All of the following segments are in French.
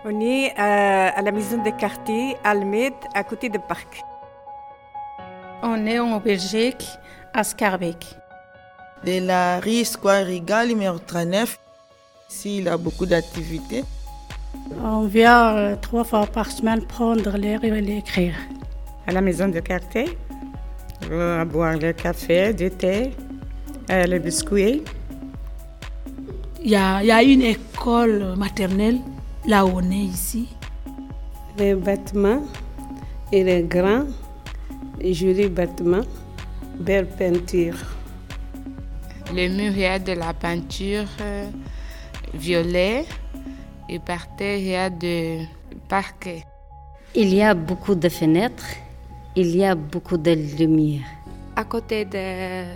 On est à la maison de quartier Almed, à côté du parc. On est en Belgique, à Schaerbeek. De la rue Square Rigal, numéro 39. Ici, il y a beaucoup d'activités. On vient 3 fois par semaine prendre l'air et l'écrire. À la maison de quartier, boire le café, du thé, le biscuit. Il y a une école maternelle, là où on est ici. Les bâtiments, il est grand, joli bâtiment, belle peinture. Le mur, il y a de la peinture violet et par terre, il y a de parquet. Il y a beaucoup de fenêtres, il y a beaucoup de lumière. À côté de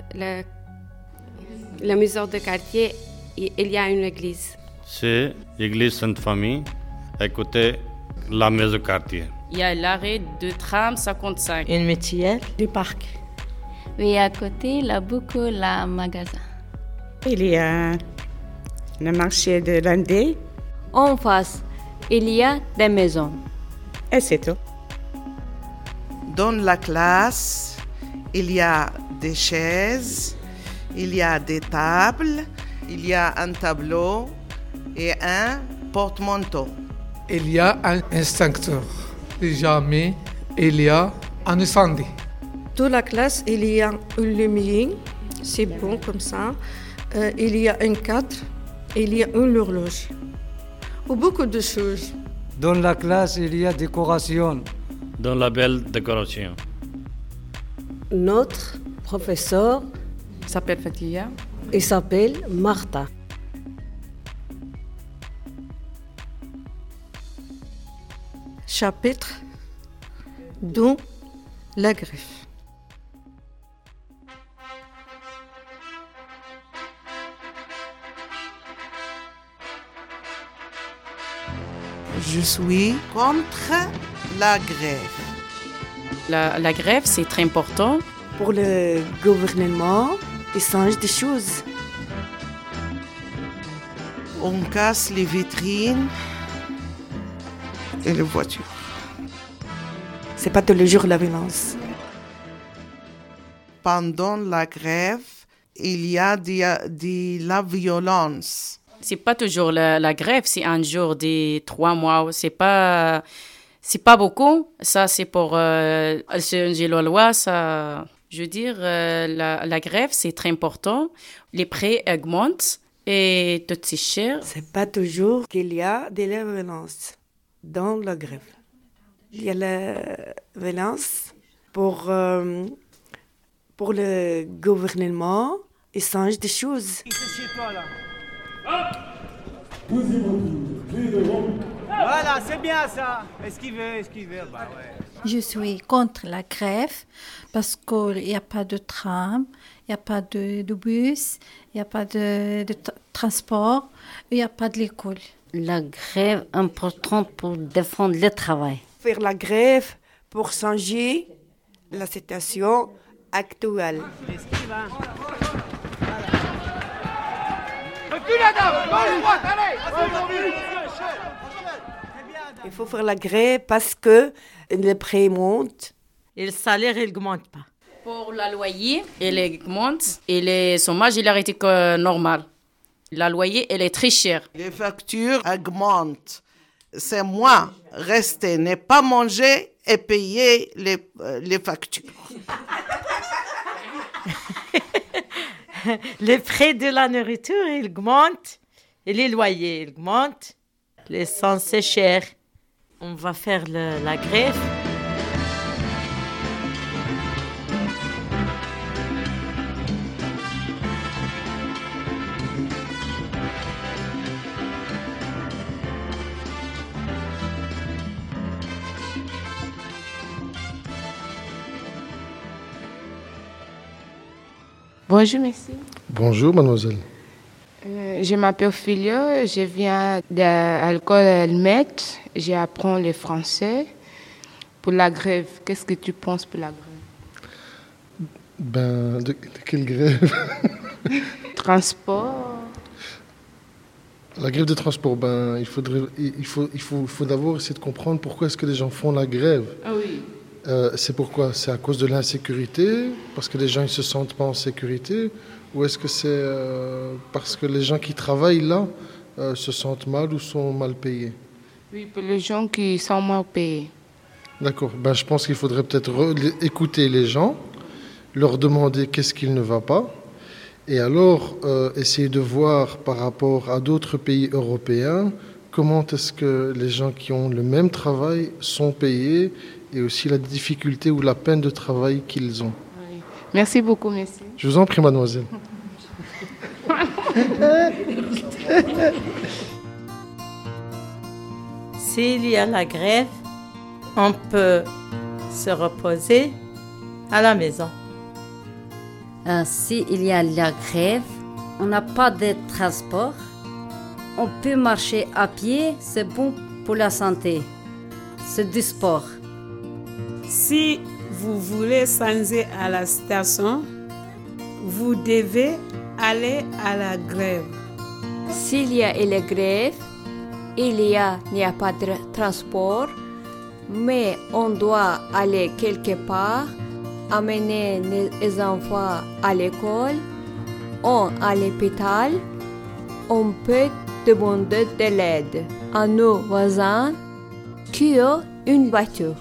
la maison de quartier, il y a une église. C'est l'église Sainte-Famille, à côté de la maison de quartier. Il y a l'arrêt de tram 55. Une métier Du parc. Oui, à côté, il y a beaucoup de magasins. Il y a le marché de lundi. En face, il y a des maisons. Et c'est tout. Dans la classe, il y a des chaises, il y a des tables, il y a un tableau et un porte-manteau. Il y a un extincteur. Si jamais il y a un incendie. Dans la classe, il y a une lumière, c'est bon comme ça. Il y a un cadre, il y a une horloge. Ou beaucoup de choses. Dans la classe, il y a décoration. Dans la belle décoration. Notre professeur s'appelle Fatia. Il s'appelle Martha. Chapitre dont la greffe. Je suis contre la grève. La grève, c'est très important. Pour le gouvernement, il change des choses. On casse les vitrines et les voitures. C'est pas tous les jours la violence. Pendant la grève, il y a de la violence. C'est pas toujours la grève, c'est un jour des 3 mois. C'est pas beaucoup. Ça, c'est pour changer la loi. Ça, je veux dire, la grève, c'est très important. Les prix augmentent et tout c'est cher. C'est pas toujours qu'il y a de la violence dans la grève. Il y a la violence pour le gouvernement. Il change des choses. Voilà, c'est bien ça. Esquivez. Bah ouais. Je suis contre la grève parce qu'il n'y a pas de tram, il n'y a pas de bus, il n'y a pas de transport, il n'y a pas de l'école. La grève est importante pour défendre le travail. Faire la grève pour changer la situation actuelle. Il faut faire la grève parce que les prix montent. Et le salaire, il n'augmente pas. Pour le loyer, il augmente et le chômage, il a été normal. Le loyer, il est très cher. Les factures augmentent. C'est moi, rester, ne pas manger et payer les factures. Les prix de la nourriture, ils augmentent. Et les loyers, ils augmentent. L'essence, c'est cher. On va faire la grève. Bonjour, monsieur. Bonjour, mademoiselle. Je m'appelle Filio, je viens de l'école Almed, j'apprends le français. Pour la grève, qu'est-ce que tu penses pour la grève? De quelle grève? Transport. La grève des transports, il faut d'abord essayer de comprendre pourquoi est-ce que les gens font la grève. Ah oui. C'est pourquoi? C'est à cause de l'insécurité, parce que les gens ne se sentent pas en sécurité, ou est-ce que c'est parce que les gens qui travaillent là se sentent mal ou sont mal payés? Oui, pour les gens qui sont mal payés. D'accord. Je pense qu'il faudrait peut-être écouter les gens, leur demander qu'est-ce qui ne va pas, et alors essayer de voir par rapport à d'autres pays européens comment est-ce que les gens qui ont le même travail sont payés et aussi la difficulté ou la peine de travail qu'ils ont. Oui. Merci beaucoup, merci. Je vous en prie, mademoiselle. S'il y a la grève, on peut se reposer à la maison. S'il y a la grève, on n'a pas de transport. On peut marcher à pied, c'est bon pour la santé. C'est du sport. Si vous voulez changer à la station, vous devez aller à la grève. S'il y a une grève, il n'y a pas de transport, mais on doit aller quelque part, amener les enfants à l'école, ou à l'hôpital. On peut demander de l'aide à nos voisins qui ont une voiture.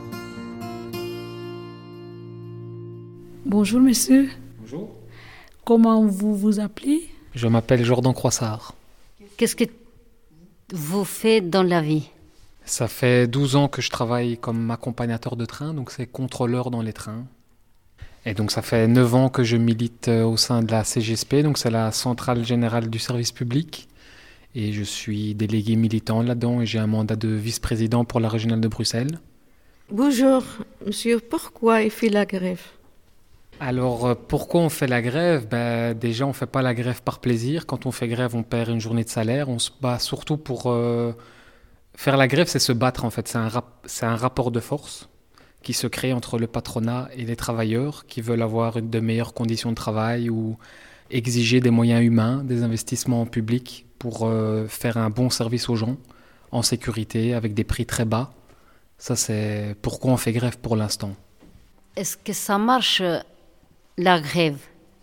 Bonjour monsieur. Bonjour. Comment vous vous appelez? Je m'appelle Jordan Croissard. Qu'est-ce que vous faites dans la vie? Ça fait 12 ans que je travaille comme accompagnateur de train, donc c'est contrôleur dans les trains. Et donc ça fait 9 ans que je milite au sein de la CGSP, donc c'est la Centrale Générale du Service Public. Et je suis délégué militant là-dedans et j'ai un mandat de vice-président pour la régionale de Bruxelles. Bonjour, monsieur. Pourquoi il fait la grève? Alors, pourquoi on fait la grève? Déjà, on ne fait pas la grève par plaisir. Quand on fait grève, on perd une journée de salaire. On se bat surtout pour... Faire la grève, c'est se battre, en fait. C'est un rapport de force qui se crée entre le patronat et les travailleurs qui veulent avoir de meilleures conditions de travail ou exiger des moyens humains, des investissements publics pour faire un bon service aux gens, en sécurité, avec des prix très bas. Ça, c'est pourquoi on fait grève pour l'instant. Est-ce que ça marche, la grève?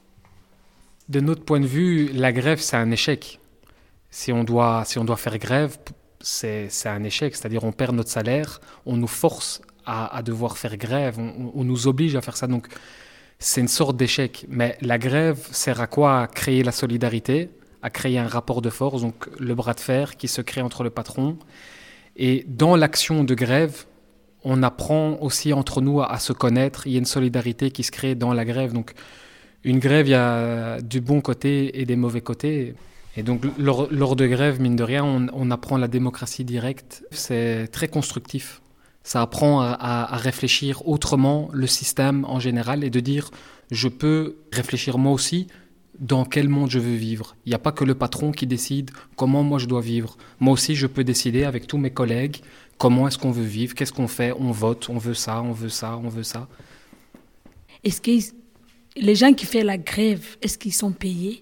De notre point de vue, la grève, c'est un échec. Si on doit faire grève, c'est un échec. C'est-à-dire on perd notre salaire, on nous force à devoir faire grève, on nous oblige à faire ça. Donc c'est une sorte d'échec. Mais la grève sert à quoi? À créer la solidarité, à créer un rapport de force, donc le bras de fer qui se crée entre le patron. Et dans l'action de grève, on apprend aussi entre nous à se connaître. Il y a une solidarité qui se crée dans la grève. Donc une grève, il y a du bon côté et des mauvais côtés. Et donc lors de grève, mine de rien, on apprend la démocratie directe. C'est très constructif. Ça apprend à réfléchir autrement le système en général et de dire je peux réfléchir moi aussi dans quel monde je veux vivre. Il n'y a pas que le patron qui décide comment moi je dois vivre. Moi aussi je peux décider avec tous mes collègues comment est-ce qu'on veut vivre, qu'est-ce qu'on fait, on vote, on veut ça, on veut ça, on veut ça. Est-ce que les gens qui font la grève, est-ce qu'ils sont payés?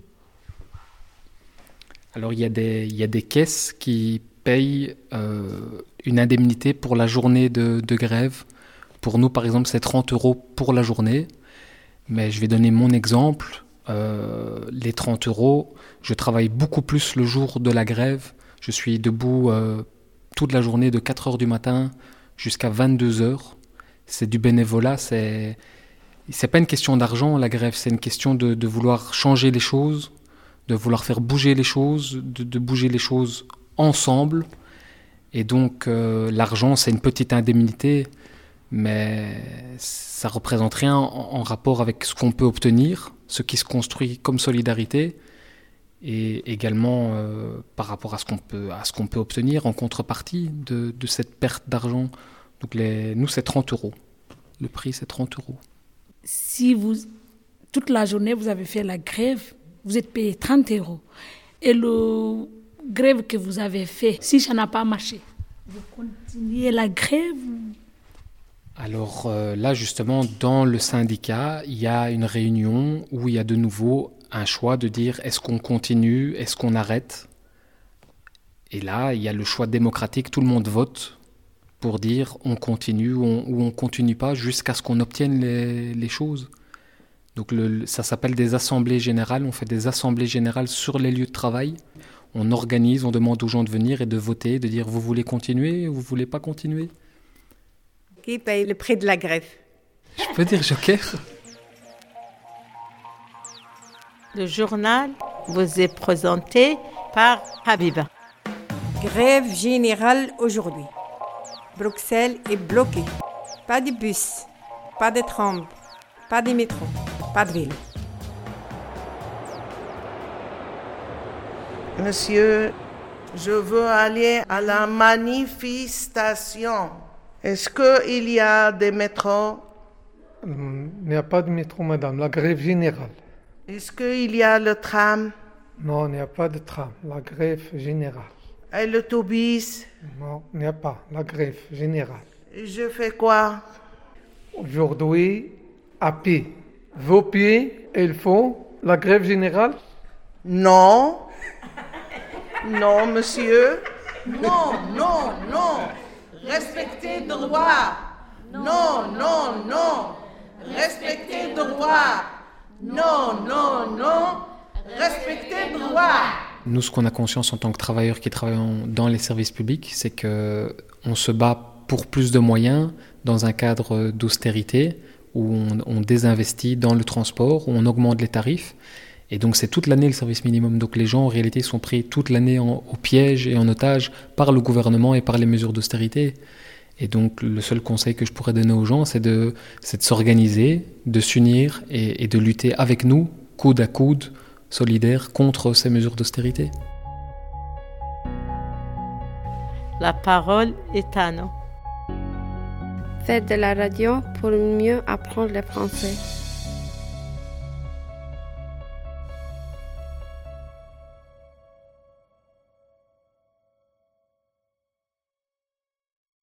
Alors il y a des caisses qui payent une indemnité pour la journée de grève. Pour nous, par exemple, c'est 30 € pour la journée. Mais je vais donner mon exemple. Les 30 €, je travaille beaucoup plus le jour de la grève. Je suis debout toute la journée de 4 h du matin jusqu'à 22 h. C'est du bénévolat. C'est pas une question d'argent, la grève. C'est une question de vouloir changer les choses, de vouloir faire bouger les choses, de bouger les choses ensemble. Et donc l'argent, c'est une petite indemnité, mais ça représente rien en rapport avec ce qu'on peut obtenir, ce qui se construit comme solidarité, et également par rapport à ce qu'on peut obtenir en contrepartie de cette perte d'argent. Donc nous, c'est 30 €. Le prix, c'est 30 €. Si toute la journée, vous avez fait la grève, vous êtes payé 30 €. Et le grève que vous avez fait, si ça n'a pas marché, vous continuez la grève? Alors là, justement, dans le syndicat, il y a une réunion où il y a de nouveau un choix de dire est-ce qu'on continue, est-ce qu'on arrête. Et là, il y a le choix démocratique, tout le monde vote pour dire on continue ou on continue pas jusqu'à ce qu'on obtienne les choses. Donc ça s'appelle des assemblées générales, on fait des assemblées générales sur les lieux de travail. On organise, on demande aux gens de venir et de voter, de dire vous voulez continuer ou vous voulez pas continuer. Qui paye le prix de la grève? Je peux dire joker? Le journal vous est présenté par Habiba. Grève générale aujourd'hui. Bruxelles est bloquée. Pas de bus, pas de tram, pas de métro, pas de vélo. Monsieur, je veux aller à la manifestation. Est-ce qu'il y a des métros? Il n'y a pas de métro, madame. La grève générale. Est-ce qu'il y a le tram? Non, il n'y a pas de tram. La grève générale. Et l'autobus? Non, il n'y a pas. La grève générale. Je fais quoi? Aujourd'hui, à pied. Vos pieds, ils font la grève générale? Non. Non, monsieur. Non, non, non. Respectez le droit. Non, non, non. Respectez le droit. Non, non, non. Respectez le droit. Nous, ce qu'on a conscience en tant que travailleurs qui travaillent dans les services publics, c'est qu'on se bat pour plus de moyens dans un cadre d'austérité où on désinvestit dans le transport, où on augmente les tarifs. Et donc c'est toute l'année le service minimum. Donc les gens en réalité sont pris toute l'année au piège et en otage par le gouvernement et par les mesures d'austérité. Et donc le seul conseil que je pourrais donner aux gens, c'est de s'organiser, de s'unir et de lutter avec nous, coude à coude, solidaires, contre ces mesures d'austérité. La parole est à nous. Faites de la radio pour mieux apprendre le français.